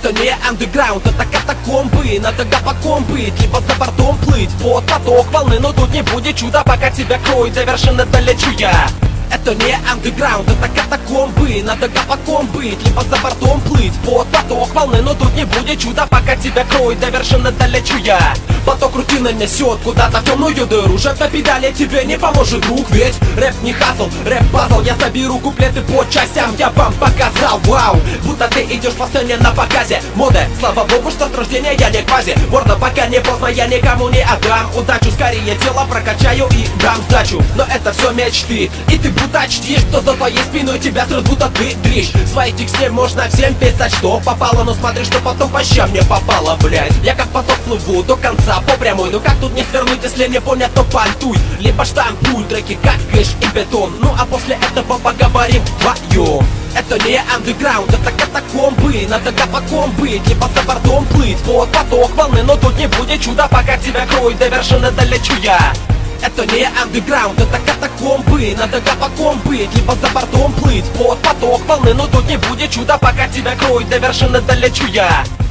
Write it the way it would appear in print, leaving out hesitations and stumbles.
Это не андеграунд, это катакомбы. Надо гопаком быть, либо за бортом плыть под поток волны, но тут не будет чуда, пока тебя кроет, совершенно долечу я. Это не андеграунд, это катакомбы. Надо гопаком быть, либо за бортом плыть под поток волны, но тут не будет чуда, пока тебя кроет, совершенно долечу я. Поток рутины несет куда-то в темную дыру. Жать на педали тебе не поможет, друг. Ведь рэп не хасл, рэп пазл. Я соберу куплеты по частям, я вам показал. Вау, будто ты идешь по сцене на показе моды. Слава богу, что с рождения я не квази. Морда, пока не поздно, я никому не отдам удачу. Скорее тело прокачаю и дам сдачу. Но это все мечты, и ты будто чтишь, что за твоей спиной тебя срут, будто ты дрищ. Свои тексты можно всем писать, что попало, но смотри, что потом по щам не попало, блядь. Я как поток плыву до конца по прямой. Ну как тут не свернуть, если не понят, то понтуй. Либо штампуй треки как кэш и бетон. Ну а после этого поговорим вдвоем. Это не андеграунд, это катакомбы. Надо гопаком быть, либо за бортом плыть под поток волны, но тут не будет чуда, пока тебя кроет, совершенно долечу я. Это не андеграунд, это катакомбы. Надо гопаком быть, либо за бортом плыть под поток волны, но тут не будет чуда, пока тебя кроет, совершенно долечу я.